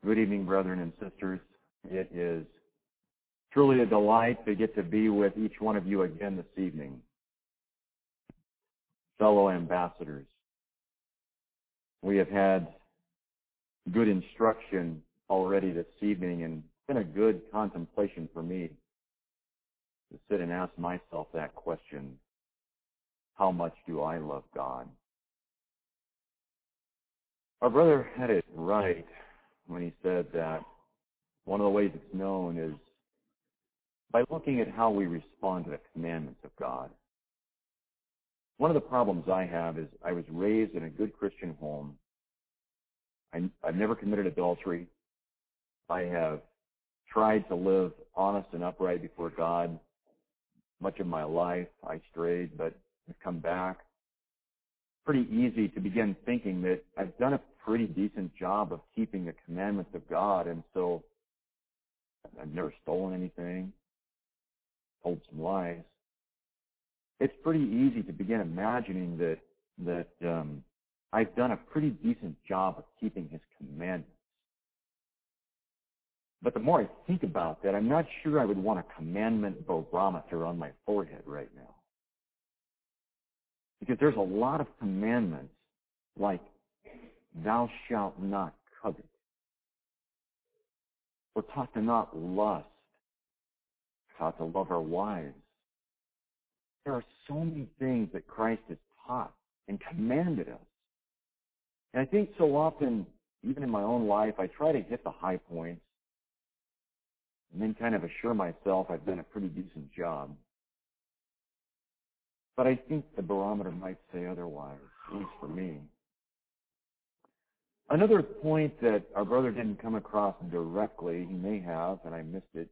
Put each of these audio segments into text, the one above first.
Good evening, brethren and sisters. It is truly a delight to get to be with each one of you again this evening. Fellow ambassadors, we have had good instruction already this evening, and it's been a good contemplation for me to sit and ask myself that question: how much do I love God? Our brother had it right when he said that one of the ways it's known is by looking at how we respond to the commandments of God. One of the problems I have is I was raised in a good Christian home. I've never committed adultery. I have tried to live honest and upright before God. Much of my life I strayed, but I've come back. Pretty easy to begin thinking that I've done a pretty decent job of keeping the commandments of God, and so I've never stolen anything, told some lies. It's pretty easy to begin imagining that I've done a pretty decent job of keeping His commandments. But the more I think about that, I'm not sure I would want a commandment barometer on my forehead right now. Because there's a lot of commandments like, thou shalt not covet. We're taught to not lust. We're taught to love our wives. There are so many things that Christ has taught and commanded us. And I think so often, even in my own life, I try to hit the high points and then kind of assure myself I've done a pretty decent job. But I think the barometer might say otherwise, at least for me. Another point that our brother didn't come across directly, he may have, and I missed it,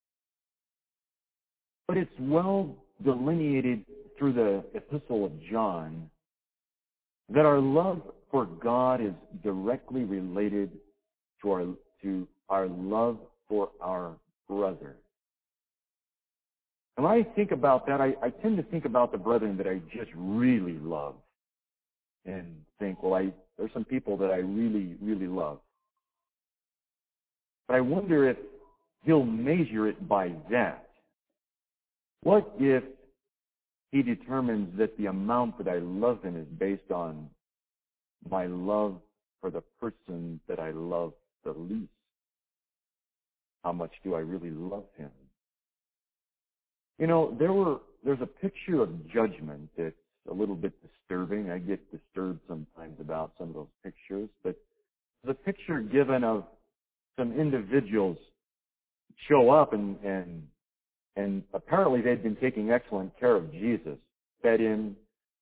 but it's well delineated through the Epistle of John that our love for God is directly related to our love for our brother. And when I think about that, I tend to think about the brethren that I just really love and think, well, there's some people that I really, really love. But I wonder if He'll measure it by that. What if He determines that the amount that I love Him is based on my love for the person that I love the least? How much do I really love Him? You know, there's a picture of judgment that's a little bit disturbing. I get disturbed sometimes about some of those pictures, but there's a picture given of some individuals show up and apparently they'd been taking excellent care of Jesus, fed Him,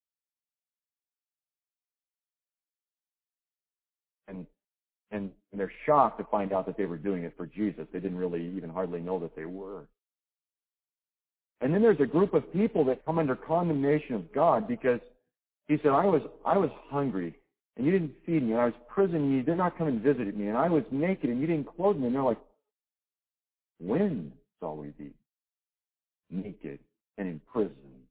and they're shocked to find out that they were doing it for Jesus. They didn't really even hardly know that they were. And then there's a group of people that come under condemnation of God because He said, I was hungry and you didn't feed me, and I was in prison and you did not come and visit me, and I was naked and you didn't clothe me. And they're like, when shall we be naked and in prison?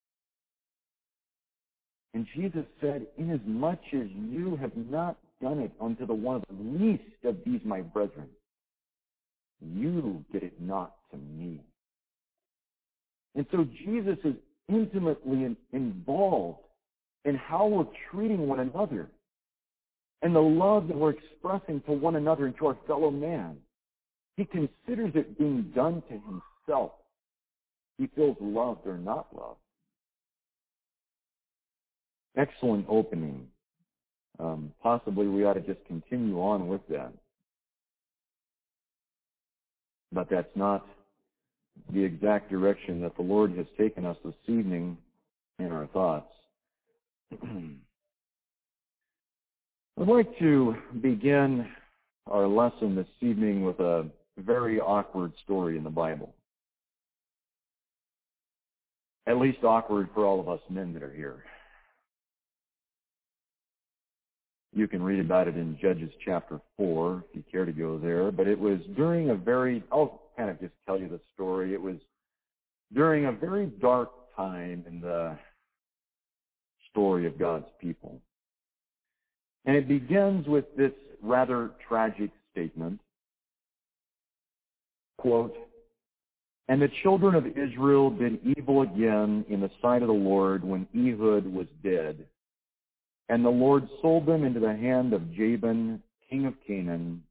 And Jesus said, inasmuch as you have not done it unto the one of the least of these my brethren, you did it not to me. And so Jesus is intimately involved in how we're treating one another and the love that we're expressing to one another and to our fellow man. He considers it being done to Himself. He feels loved or not loved. Excellent opening. Possibly we ought to just continue on with that. But that's not the exact direction that the Lord has taken us this evening in our thoughts. I'd like to begin our lesson this evening with a very awkward story in the Bible. At least awkward for all of us men that are here. You can read about it in Judges chapter 4 if you care to go there. But it was during I'll kind of just tell you the story. It was during a very dark time in the story of God's people. And it begins with this rather tragic statement. Quote, "And the children of Israel did evil again in the sight of the Lord when Ehud was dead. And the Lord sold them into the hand of Jabin, king of Canaan."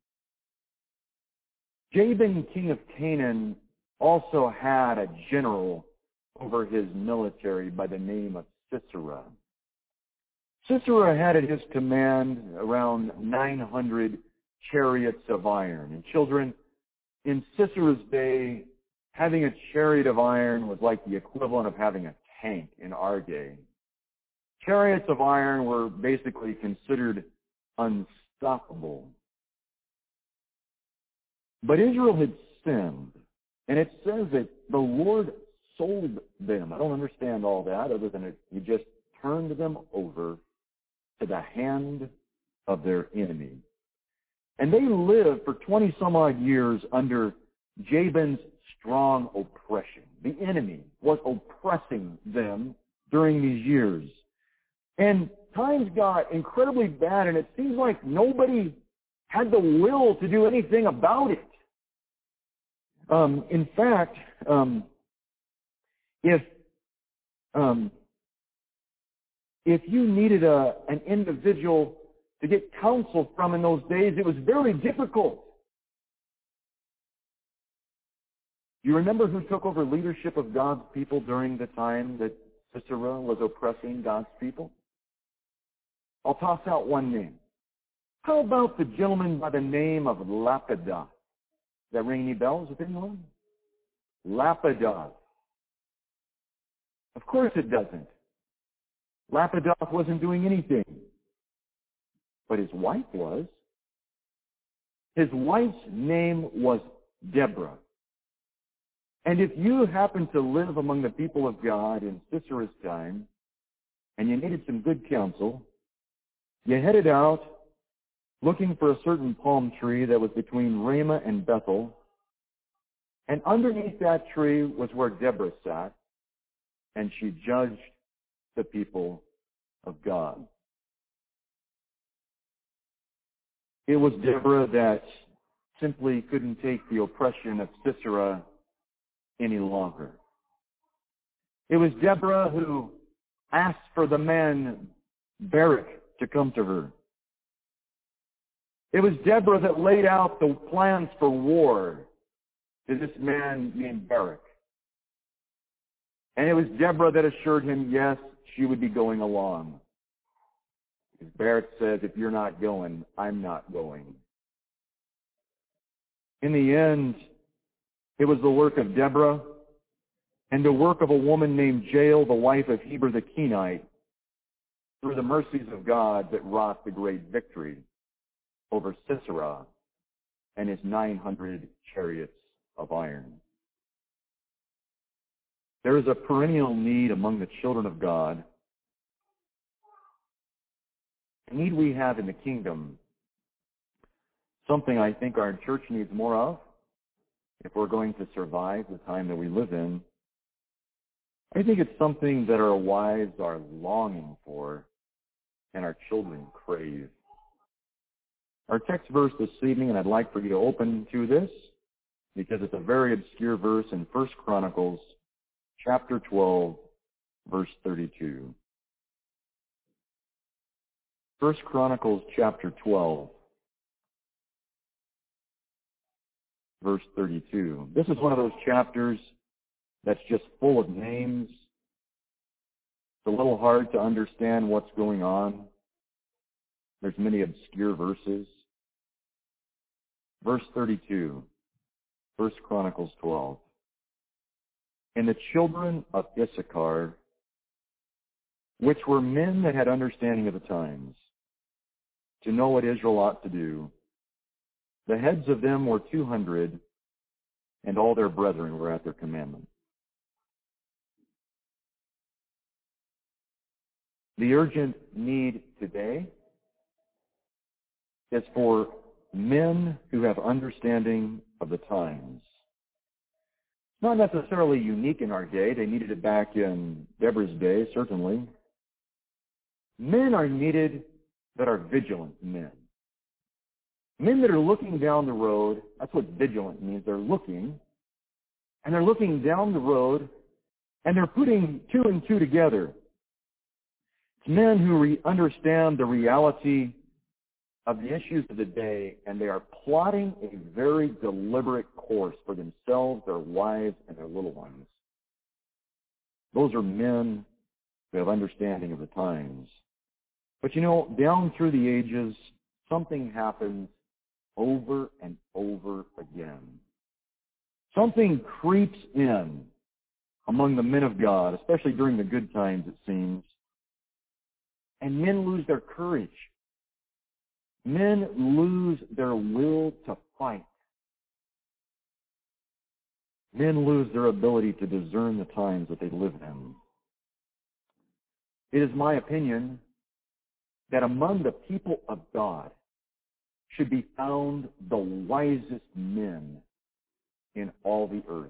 Jabin, king of Canaan, also had a general over his military by the name of Sisera. Sisera had at his command around 900 chariots of iron. And children, in Sisera's day, having a chariot of iron was like the equivalent of having a tank in our day. Chariots of iron were basically considered unstoppable. But Israel had sinned, and it says that the Lord sold them. I don't understand all that other than He just turned them over to the hand of their enemy. And they lived for 20 some odd years under Jabin's strong oppression. The enemy was oppressing them during these years. And times got incredibly bad, and it seems like nobody had the will to do anything about it. In fact, if you needed an individual to get counsel from in those days, it was very difficult. Do you remember who took over leadership of God's people during the time that Sisera was oppressing God's people? I'll toss out one name. How about the gentleman by the name of Lapidoth? Does that ring any bells with anyone? Lapidoth. Of course it doesn't. Lapidoth wasn't doing anything. But his wife was. His wife's name was Deborah. And if you happened to live among the people of God in Sisera's time, and you needed some good counsel, you headed out looking for a certain palm tree that was between Ramah and Bethel, and underneath that tree was where Deborah sat, and she judged the people of God. It was Deborah that simply couldn't take the oppression of Sisera any longer. It was Deborah who asked for the man Barak to come to her. It was Deborah that laid out the plans for war to this man named Barak. And it was Deborah that assured him, yes, she would be going along. Because Barak says, if you're not going, I'm not going. In the end, it was the work of Deborah and the work of a woman named Jael, the wife of Heber the Kenite, through the mercies of God, that wrought the great victory over Sisera and his 900 chariots of iron. There is a perennial need among the children of God, a need we have in the kingdom, something I think our church needs more of if we're going to survive the time that we live in. I think it's something that our wives are longing for and our children crave. Our text verse this evening, and I'd like for you to open to this because it's a very obscure verse in 1 Chronicles chapter 12, verse 32. 1 Chronicles chapter 12, verse 32. This is one of those chapters that's just full of names. It's a little hard to understand what's going on. There's many obscure verses. Verse 32, 1 Chronicles 12. And the children of Issachar, which were men that had understanding of the times, to know what Israel ought to do, the heads of them were 200, and all their brethren were at their commandment. The urgent need today is for men who have understanding of the times. Not necessarily unique in our day. They needed it back in Deborah's day, certainly. Men are needed that are vigilant men. Men that are looking down the road. That's what vigilant means. They're looking, and they're looking down the road, and they're putting two and two together. It's men who understand the reality of the issues of the day, and they are plotting a very deliberate course for themselves, their wives, and their little ones. Those are men who have understanding of the times. But down through the ages, something happens over and over again. Something creeps in among the men of God, especially during the good times, it seems, and men lose their courage. Men lose their will to fight. Men lose their ability to discern the times that they live in. It is my opinion that among the people of God should be found the wisest men in all the earth.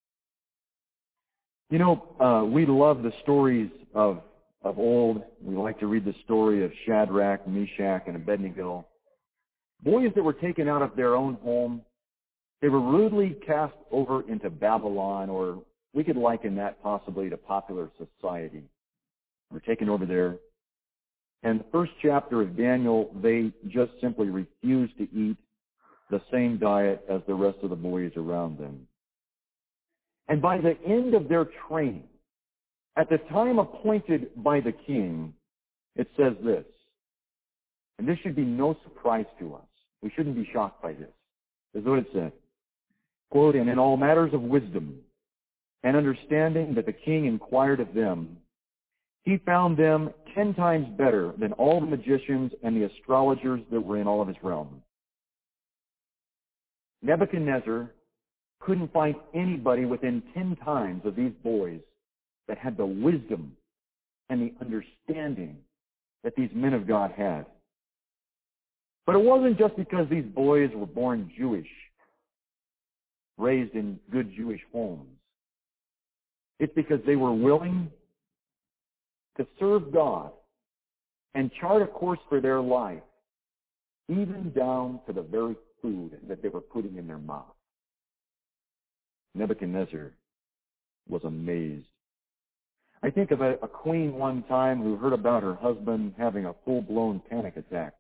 We love the stories of old. We like to read the story of Shadrach, Meshach, and Abednego. Boys that were taken out of their own home. They were rudely cast over into Babylon, or we could liken that possibly to popular society. They were taken over there. And the first chapter of Daniel, they just simply refused to eat the same diet as the rest of the boys around them. And by the end of their training, at the time appointed by the king, it says this, and this should be no surprise to us. We shouldn't be shocked by this. This is what it said. Quote, and in all matters of wisdom and understanding that the king inquired of them, he found them 10 times better than all the magicians and the astrologers that were in all of his realm. Nebuchadnezzar couldn't find anybody within 10 times of these boys that had the wisdom and the understanding that these men of God had. But it wasn't just because these boys were born Jewish, raised in good Jewish homes. It's because they were willing to serve God and chart a course for their life, even down to the very food that they were putting in their mouth. Nebuchadnezzar was amazed. I think of a queen one time who heard about her husband having a full-blown panic attack.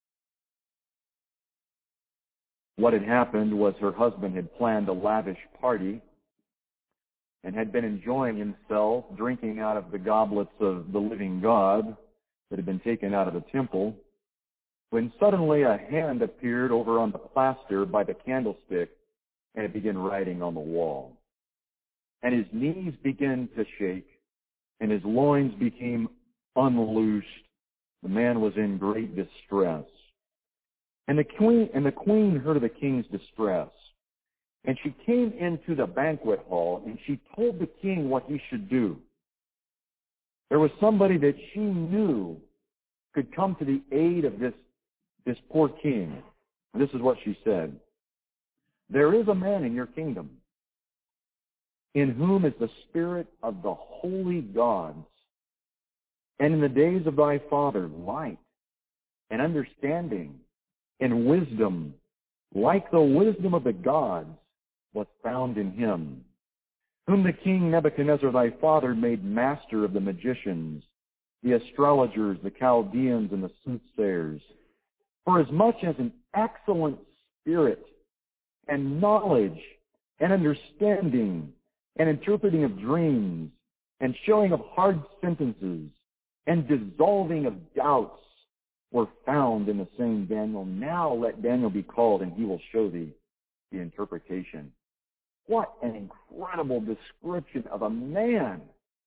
What had happened was her husband had planned a lavish party and had been enjoying himself, drinking out of the goblets of the living God that had been taken out of the temple, when suddenly a hand appeared over on the plaster by the candlestick, and it began writing on the wall. And his knees began to shake, and his loins became unloosed. The man was in great distress. And the queen heard of the king's distress. And she came into the banquet hall, and she told the king what he should do. There was somebody that she knew could come to the aid of this poor king. And this is what she said. There is a man in your kingdom in whom is the spirit of the holy gods. And in the days of thy father, light and understanding and wisdom, like the wisdom of the gods, was found in him, whom the king Nebuchadnezzar thy father made master of the magicians, the astrologers, the Chaldeans, and the soothsayers, for as much as an excellent spirit and knowledge and understanding and interpreting of dreams and showing of hard sentences and dissolving of doubts were found in the same Daniel. Now let Daniel be called, and he will show thee the interpretation. What an incredible description of a man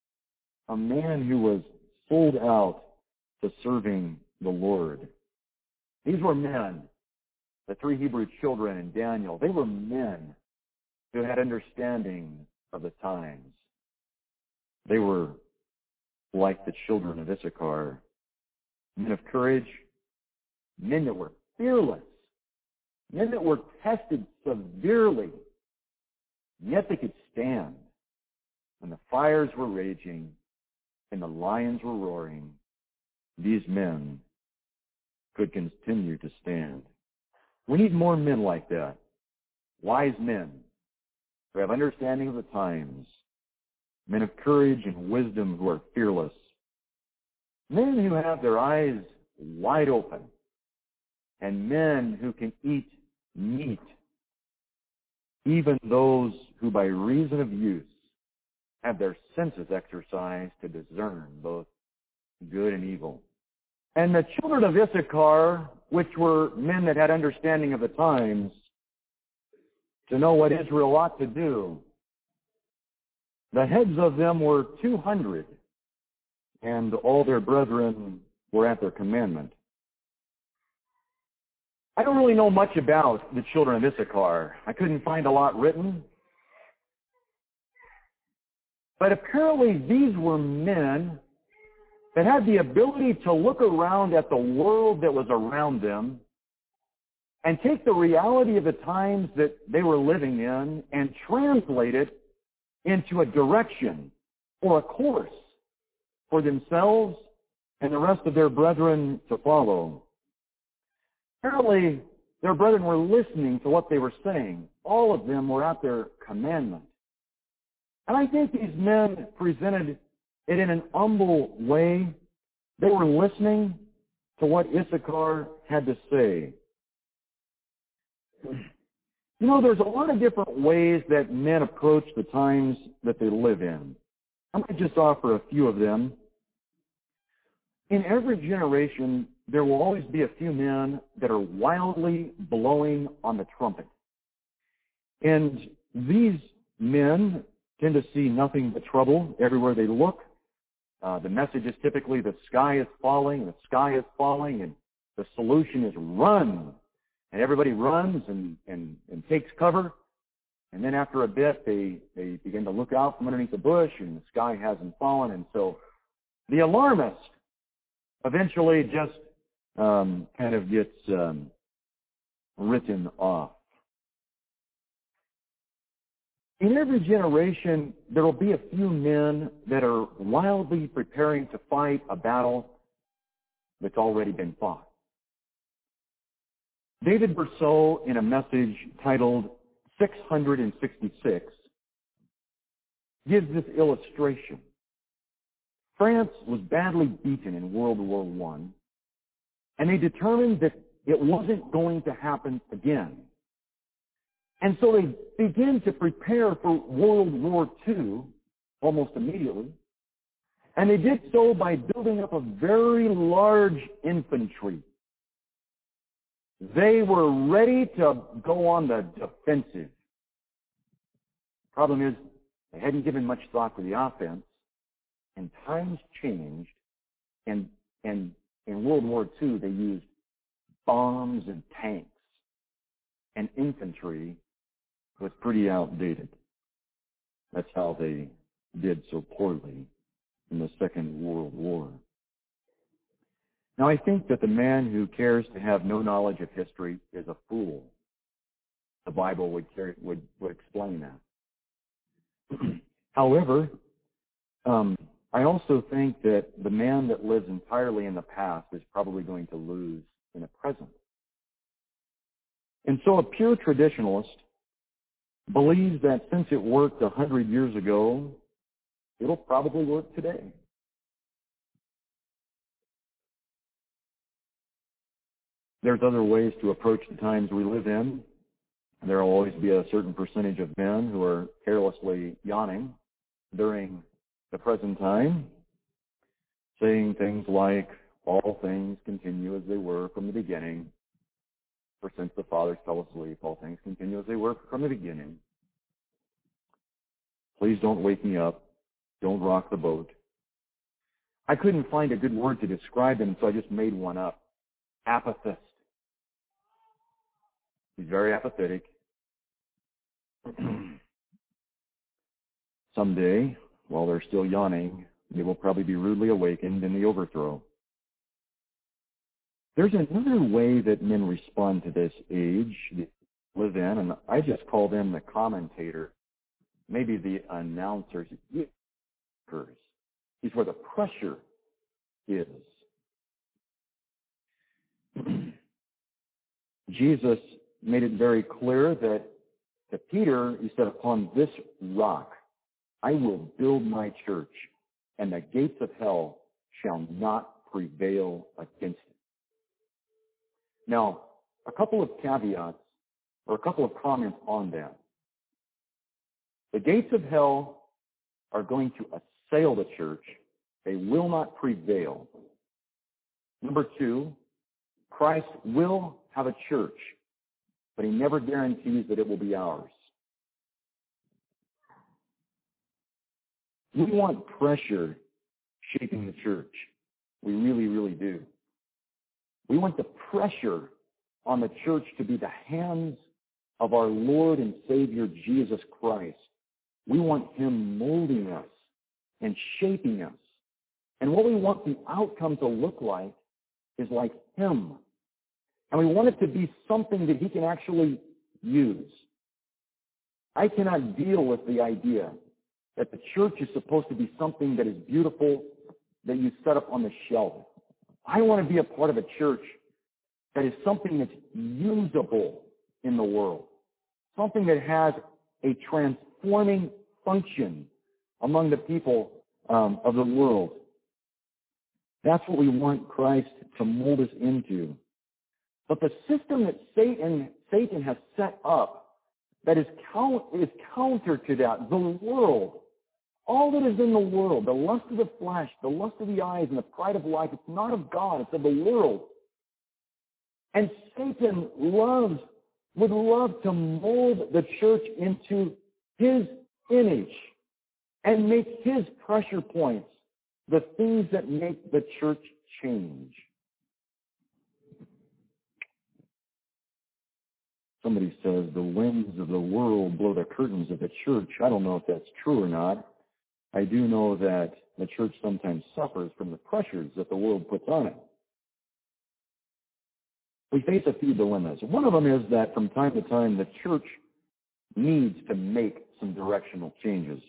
who was sold out to serving the Lord. These were men, the 3 Hebrew children in Daniel. They were men who had understanding of the times. They were like the children of Issachar, men of courage, men that were fearless, men that were tested severely, yet they could stand when the fires were raging and the lions were roaring. These men could continue to stand. We need more men like that. Wise men who have understanding of the times. Men of courage and wisdom who are fearless. Men who have their eyes wide open. And men who can eat meat. Even those who by reason of use have their senses exercised to discern both good and evil. And the children of Issachar, which were men that had understanding of the times, to know what Israel ought to do, the heads of them were 200, and all their brethren were at their commandment. I don't really know much about the children of Issachar. I couldn't find a lot written. But apparently these were men that had the ability to look around at the world that was around them and take the reality of the times that they were living in and translate it into a direction or a course for themselves and the rest of their brethren to follow. Apparently, their brethren were listening to what they were saying. All of them were at their commandment. And I think these men presented it in an humble way. They were listening to what Issachar had to say. You know, there's a lot of different ways that men approach the times that they live in. I might just offer a few of them. In every generation, there will always be a few men that are wildly blowing on the trumpet. And these men tend to see nothing but trouble everywhere they look. The message is typically the sky is falling, and the solution is run. And everybody runs and takes cover. And then after a bit, they begin to look out from underneath the bush, and the sky hasn't fallen. And so the alarmist eventually just kind of gets written off. In every generation, there will be a few men that are wildly preparing to fight a battle that's already been fought. David Berceau, in a message titled 666, gives this illustration. France was badly beaten in World War I, and they determined that it wasn't going to happen again. And so they began to prepare for World War II almost immediately. And they did so by building up a very large infantry. They were ready to go on the defensive. Problem is, they hadn't given much thought to the offense, and times changed, and in World War II they used bombs and tanks, and infantry was pretty outdated. That's how they did so poorly in the Second World War. Now, I think that the man who cares to have no knowledge of history is a fool. The Bible would explain that. However, I also think that the man that lives entirely in the past is probably going to lose in the present. And so a pure traditionalist believes that since it worked 100 years ago, it'll probably work today. There's other ways to approach the times we live in. There will always be a certain percentage of men who are carelessly yawning during the present time, saying things like, all things continue as they were from the beginning, for since the fathers fell asleep, all things continue as they were from the beginning. Please don't wake me up. Don't rock the boat. I couldn't find a good word to describe him, so I just made one up. Apathist. He's very apathetic. Someday, while they're still yawning, they will probably be rudely awakened in the overthrow. There's another way that men respond to this age they live in, and I just call them the commentator, maybe the announcers. He's where the pressure is. Jesus made it very clear that to Peter, he said, upon this rock I will build my church, and the gates of hell shall not prevail against it. Now, a couple of caveats, or a couple of comments on that. The gates of hell are going to assail the church. They will not prevail. Number two, Christ will have a church, but he never guarantees that it will be ours. We want pressure shaping the church. We really, really do. We want the pressure on the church to be the hands of our Lord and Savior Jesus Christ. We want him molding us and shaping us. And what we want the outcome to look like is like him. And we want it to be something that he can actually use. I cannot deal with the idea that the church is supposed to be something that is beautiful, that you set up on the shelf. I want to be a part of a church that is something that's usable in the world, something that has a transforming function among the people of the world. That's what we want Christ to mold us into. But the system that Satan has set up that is counter to that, the world, all that is in the world, the lust of the flesh, the lust of the eyes, and the pride of life, it's not of God, it's of the world. And Satan would love to mold the church into his image and make his pressure points the things that make the church change. Somebody says the winds of the world blow the curtains of the church. I don't know if that's true or not. I do know that the church sometimes suffers from the pressures that the world puts on it. We face a few dilemmas. One of them is that from time to time the church needs to make some directional changes.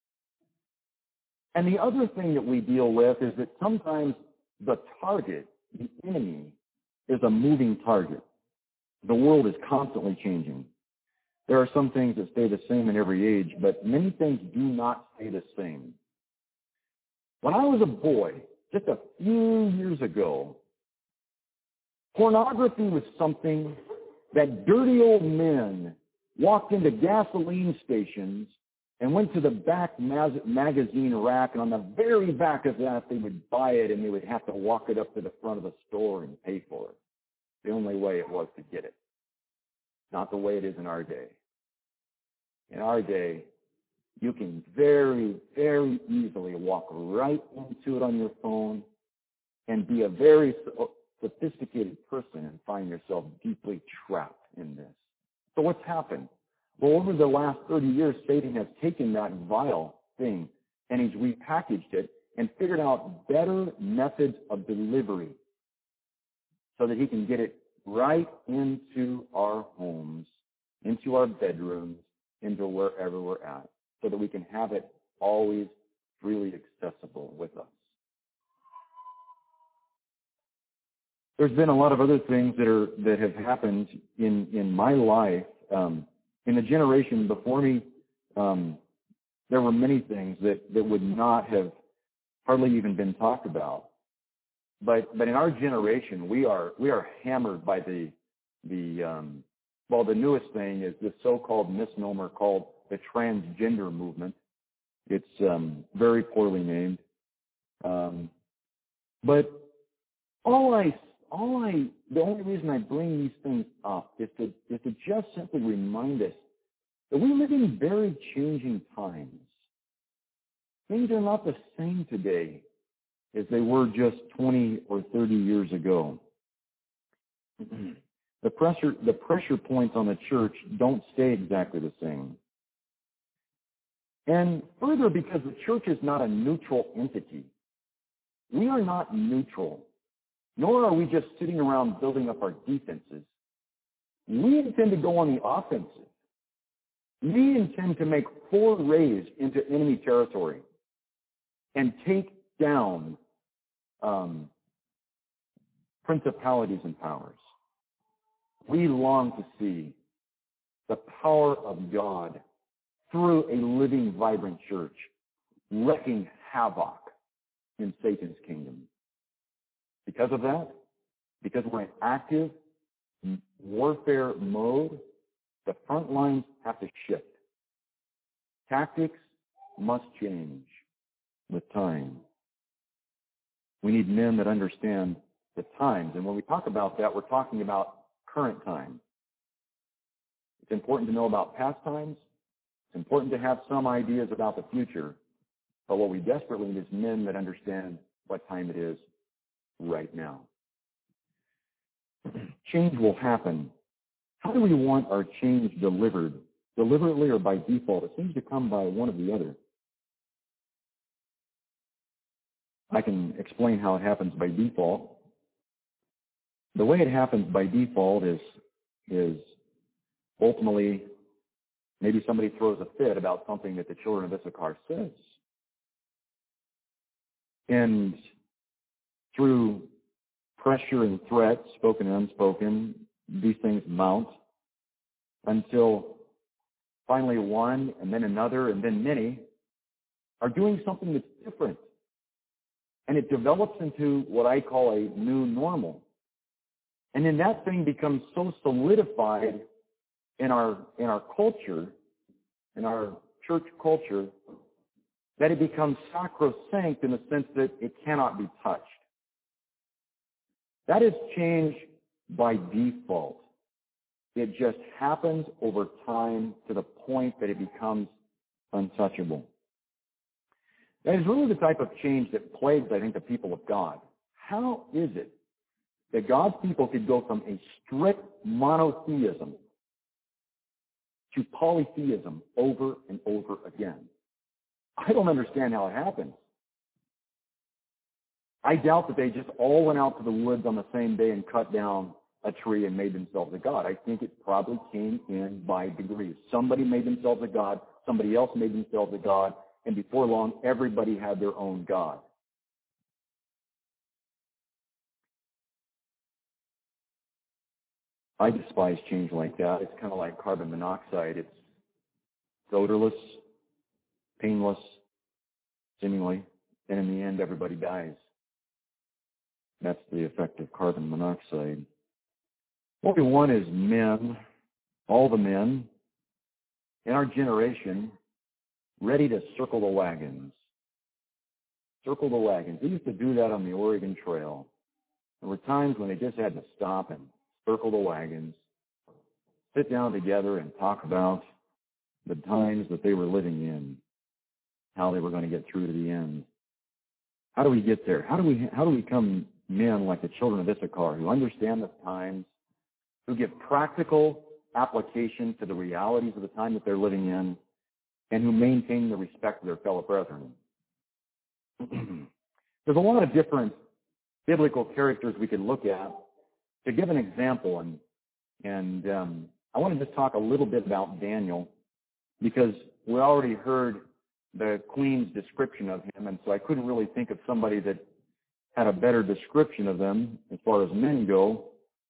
And the other thing that we deal with is that sometimes the target, the enemy, is a moving target. The world is constantly changing. There are some things that stay the same in every age, but many things do not stay the same. When I was a boy, just a few years ago, pornography was something that dirty old men walked into gasoline stations and went to the back magazine rack, and on the very back of that, they would buy it, and they would have to walk it up to the front of the store and pay for it. The only way it was to get it. Not the way it is in our day. In our day, you can very, very easily walk right into it on your phone and be a very sophisticated person and find yourself deeply trapped in this. So what's happened? Well, over the last 30 years, Satan has taken that vile thing and he's repackaged it and figured out better methods of delivery so that he can get it right into our homes, into our bedrooms, into wherever we're at, so that we can have it always freely accessible with us. There's been a lot of other things that have happened in my life. In the generation before me, there were many things that would not have hardly even been talked about. But in our generation, we are hammered by the newest thing is this so-called misnomer called the transgender movement. It's very poorly named. But the only reason I bring these things up is to just simply remind us that we live in very changing times. Things are not the same today as they were just 20 or 30 years ago. The pressure points on the church don't stay exactly the same. And further, because the church is not a neutral entity. We are not neutral, nor are we just sitting around building up our defenses. We intend to go on the offensive. We intend to make forays into enemy territory and take down principalities and powers. We long to see the power of God through a living, vibrant church, wreaking havoc in Satan's kingdom. Because of that, because we're in active warfare mode, the front lines have to shift. Tactics must change with time. We need men that understand the times. And when we talk about that, we're talking about current time. It's important to know about past times. It's important to have some ideas about the future. But what we desperately need is men that understand what time it is right now. Change will happen. How do we want our change delivered? Deliberately or by default? It seems to come by one or the other. I can explain how it happens by default. The way it happens by default is ultimately maybe somebody throws a fit about something that the children of Issachar says. And through pressure and threats, spoken and unspoken, these things mount until finally one and then another and then many are doing something that's different. And it develops into what I call a new normal. And then that thing becomes so solidified in our culture, in our church culture, that it becomes sacrosanct in the sense that it cannot be touched. That is change by default. It just happens over time to the point that it becomes untouchable. That is really the type of change that plagues, I think, the people of God. How is it that God's people could go from a strict monotheism to polytheism over and over again? I don't understand how it happens. I doubt that they just all went out to the woods on the same day and cut down a tree and made themselves a god. I think it probably came in by degrees. Somebody made themselves a god, somebody else made themselves a god, and before long, everybody had their own god. I despise change like that. It's kind of like carbon monoxide. It's odorless, painless, seemingly, and in the end, everybody dies. That's the effect of carbon monoxide. What we want is men, all the men in our generation, ready to circle the wagons. Circle the wagons. They used to do that on the Oregon Trail. There were times when they just had to stop and circle the wagons, sit down together and talk about the times that they were living in, how they were going to get through to the end. How do we get there? How do we become men like the children of Issachar who understand the times, who give practical application to the realities of the time that they're living in, and who maintain the respect of their fellow brethren? There's a lot of different biblical characters we could look at. To give an example, and I want to just talk a little bit about Daniel, because we already heard the queen's description of him, and so I couldn't really think of somebody that had a better description of them as far as men go.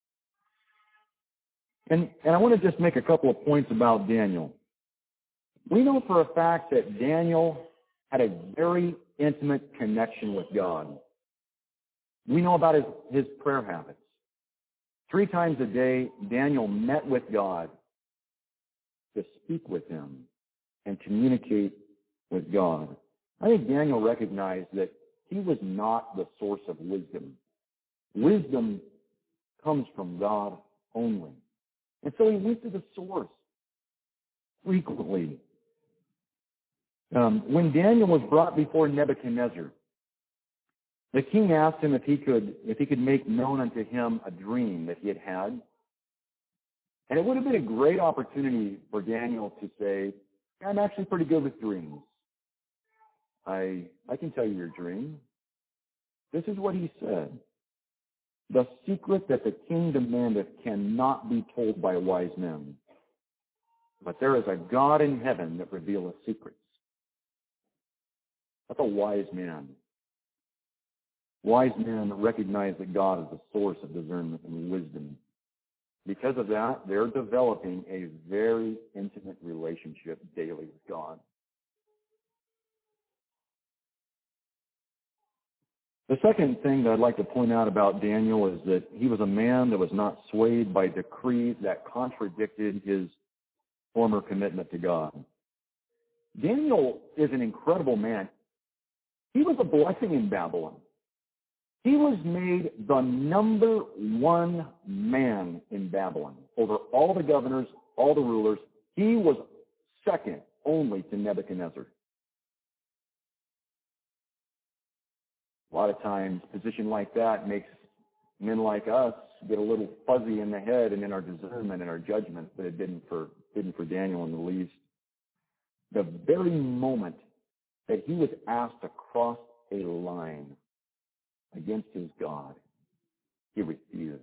And I want to just make a couple of points about Daniel. We know for a fact that Daniel had a very intimate connection with God. We know about his prayer habits. 3 times a day, Daniel met with God to speak with him and communicate with God. I think Daniel recognized that he was not the source of wisdom. Wisdom comes from God only. And so he went to the source frequently. When Daniel was brought before Nebuchadnezzar, the king asked him if he could make known unto him a dream that he had had. And it would have been a great opportunity for Daniel to say, I'm actually pretty good with dreams. I can tell you your dream. This is what he said. The secret that the king demandeth cannot be told by wise men. But there is a God in heaven that revealeth secrets. That's a wise man. Wise men recognize that God is the source of discernment and wisdom. Because of that, they're developing a very intimate relationship daily with God. The second thing that I'd like to point out about Daniel is that he was a man that was not swayed by decrees that contradicted his former commitment to God. Daniel is an incredible man. He was a blessing in Babylon. He was made the number one man in Babylon. Over all the governors, all the rulers, he was second only to Nebuchadnezzar. A lot of times, a position like that makes men like us get a little fuzzy in the head and in our discernment and our judgment, but it didn't for Daniel in the least. The very moment that he was asked to cross a line against his God, he refused.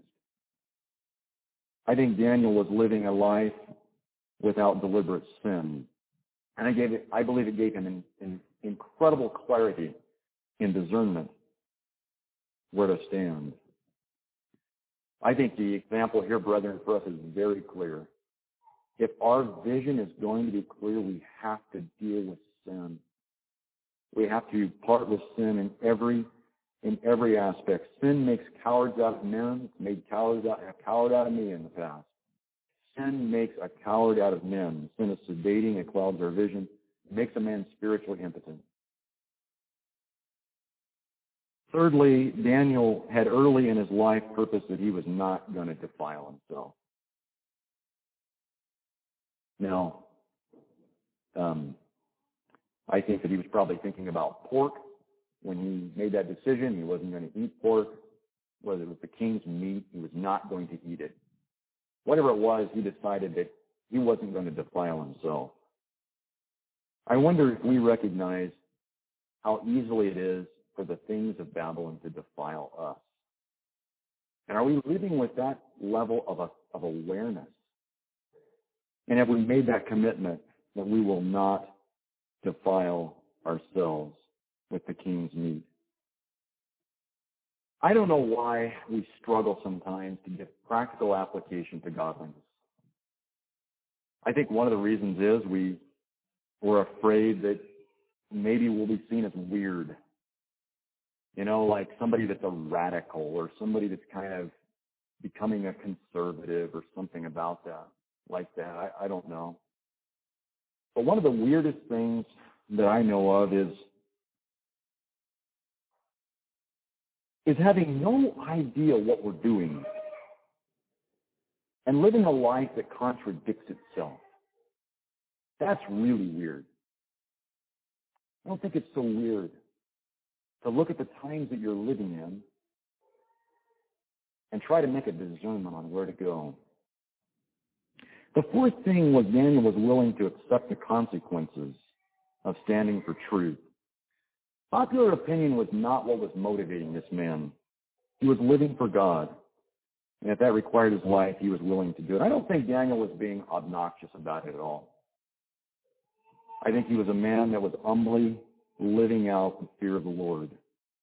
I think Daniel was living a life without deliberate sin. And I believe it gave him an incredible clarity in discernment where to stand. I think the example here, brethren, for us is very clear. If our vision is going to be clear, we have to deal with sin. We have to part with sin in every aspect. Sin makes cowards out of men. It's made a coward out of me in the past. Sin makes a coward out of men. Sin is sedating. It clouds our vision. It makes a man spiritually impotent. Thirdly, Daniel had early in his life purpose that he was not going to defile himself. Now, I think that he was probably thinking about pork when he made that decision. He wasn't going to eat pork. Whether it was the king's meat, he was not going to eat it. Whatever it was, he decided that he wasn't going to defile himself. I wonder if we recognize how easily it is for the things of Babylon to defile us. And are we living with that level of awareness? And have we made that commitment that we will not defile ourselves with the king's meat? I don't know why we struggle sometimes to give practical application to godliness. I think one of the reasons is we're afraid that maybe we'll be seen as weird. You know, like somebody that's a radical or somebody that's kind of becoming a conservative or something about that, like that. I don't know. But one of the weirdest things that I know of is having no idea what we're doing and living a life that contradicts itself. That's really weird. I don't think it's so weird to look at the times that you're living in and try to make a discernment on where to go. The fourth thing was Daniel was willing to accept the consequences of standing for truth. Popular opinion was not what was motivating this man. He was living for God. And if that required his life, he was willing to do it. I don't think Daniel was being obnoxious about it at all. I think he was a man that was humbly living out the fear of the Lord.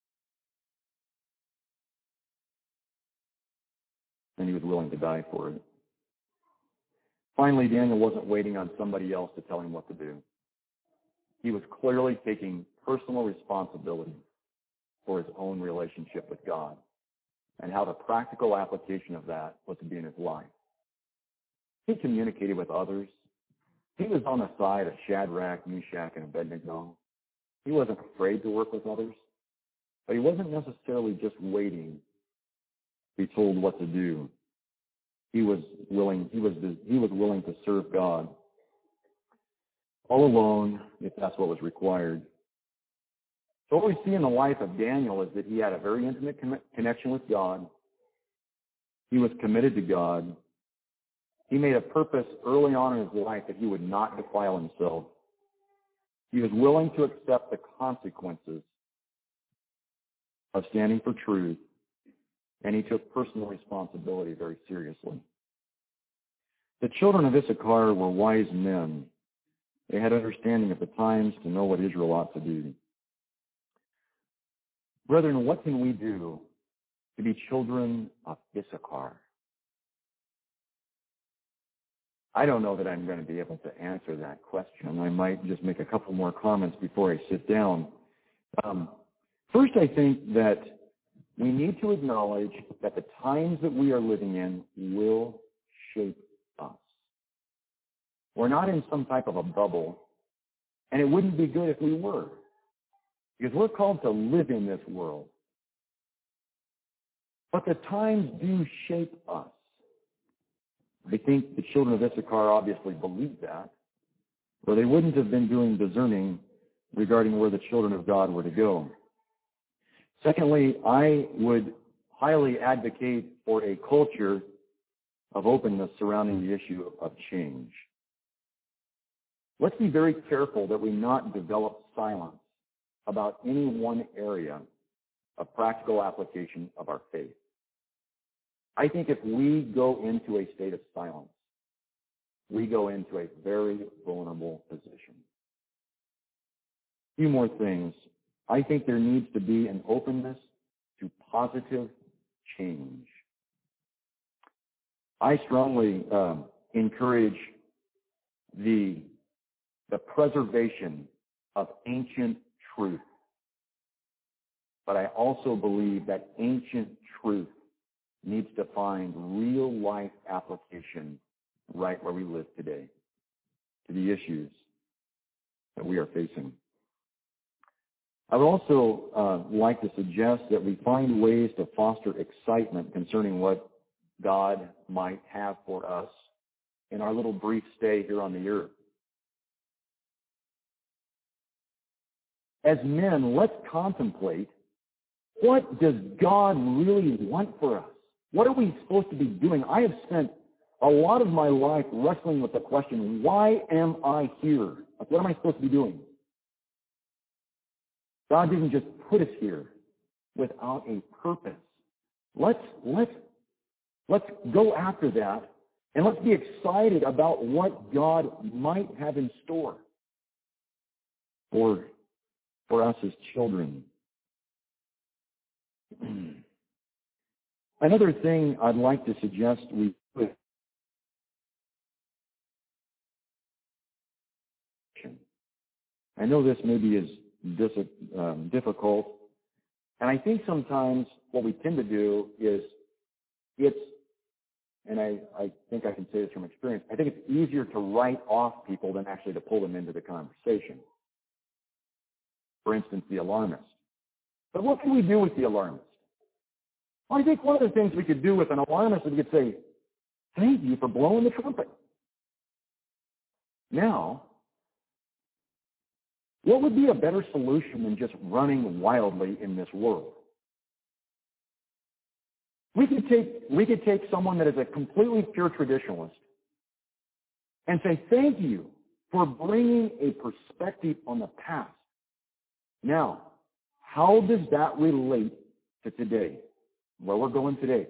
And he was willing to die for it. Finally, Daniel wasn't waiting on somebody else to tell him what to do. He was clearly taking personal responsibility for his own relationship with God and how the practical application of that was to be in his life. He communicated with others. He was on the side of Shadrach, Meshach, and Abednego. He wasn't afraid to work with others, but he wasn't necessarily just waiting to be told what to do. He was willing to serve God all alone if that's what was required. So what we see in the life of Daniel is that he had a very intimate connection with God. He was committed to God. He made a purpose early on in his life that he would not defile himself. He was willing to accept the consequences of standing for truth, and he took personal responsibility very seriously. The children of Issachar were wise men. They had understanding of the times to know what Israel ought to do. Brethren, what can we do to be children of Issachar? I don't know that I'm going to be able to answer that question. I might just make a couple more comments before I sit down. First, I think that we need to acknowledge that the times that we are living in will shape us. We're not in some type of a bubble, and it wouldn't be good if we were, because we're called to live in this world. But the times do shape us. I think the children of Issachar obviously believed that, or they wouldn't have been doing discerning regarding where the children of God were to go. Secondly, I would highly advocate for a culture of openness surrounding the issue of change. Let's be very careful that we not develop silence about any one area of practical application of our faith. I think if we go into a state of silence, we go into a very vulnerable position. A few more things. I think there needs to be an openness to positive change. I strongly encourage the preservation of ancient truth. But I also believe that ancient truth needs to find real life application right where we live today to the issues that we are facing. I would also like to suggest that we find ways to foster excitement concerning what God might have for us in our little brief stay here on the earth. As men, let's contemplate, what does God really want for us? What are we supposed to be doing? I have spent a lot of my life wrestling with the question, why am I here? Like, what am I supposed to be doing? God didn't just put us here without a purpose. Let's go after that, and let's be excited about what God might have in store for us as children. Another thing I'd like to suggest we do. I know this maybe is difficult, and I think sometimes what we tend to do is and I think I can say this from experience, I think it's easier to write off people than actually to pull them into the conversation. For instance, the alarmist. But what can we do with the alarmist? Well, I think one of the things we could do with an alarmist is we could say, thank you for blowing the trumpet. Now, what would be a better solution than just running wildly in this world? We could take someone that is a completely pure traditionalist and say, thank you for bringing a perspective on the past. Now, how does that relate to today, where we're going today?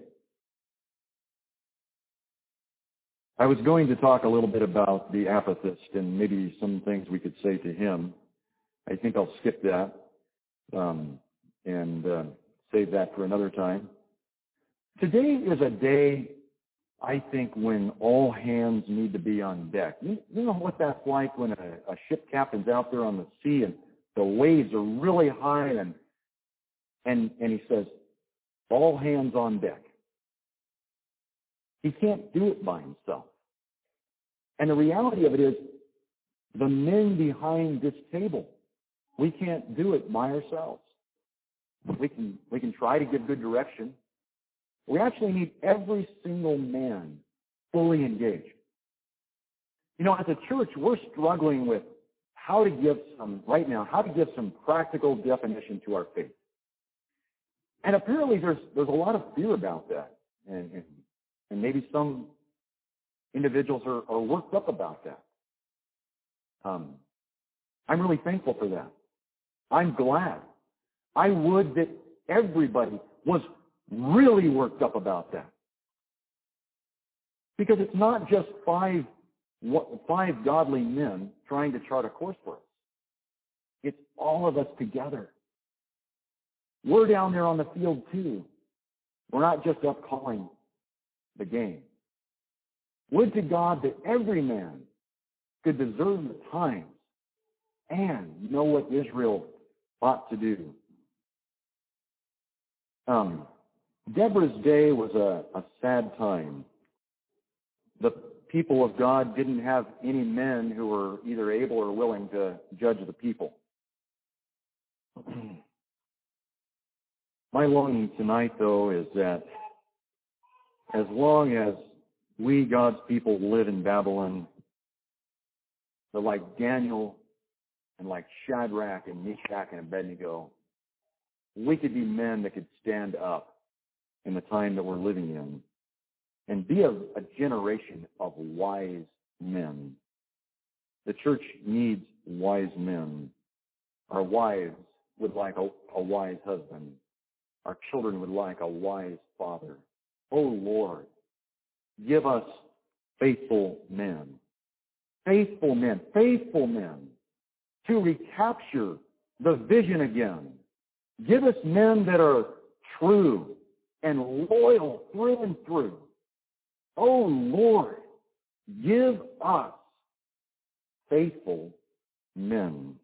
I was going to talk a little bit about the apathist and maybe some things we could say to him. I think I'll skip that and save that for another time. Today is a day, I think, when all hands need to be on deck. You know what that's like when a ship captain's out there on the sea and the waves are really high and he says, all hands on deck. He can't do it by himself. And the reality of it is, the men behind this table, we can't do it by ourselves. We can try to give good direction. We actually need every single man fully engaged. You know, as a church, we're struggling with how to give some practical definition to our faith. And apparently there's a lot of fear about that. And maybe some individuals are worked up about that. I'm really thankful for that. I'm glad. I would that everybody was really worked up about that. Because it's not just five godly men trying to chart a course for us. It's all of us together. We're down there on the field too. We're not just up calling the game. Would to God that every man could discern the times and know what Israel ought to do. Deborah's day was a sad time. The people of God didn't have any men who were either able or willing to judge the people. My longing tonight, though, is that as long as we, God's people, live in Babylon, that like Daniel and like Shadrach and Meshach and Abednego, we could be men that could stand up in the time that we're living in and be a generation of wise men. The church needs wise men. Our wives would like a wise husband. Our children would like a wise father. Oh Lord, give us faithful men to recapture the vision again. Give us men that are true and loyal through and through. Oh Lord, give us faithful men.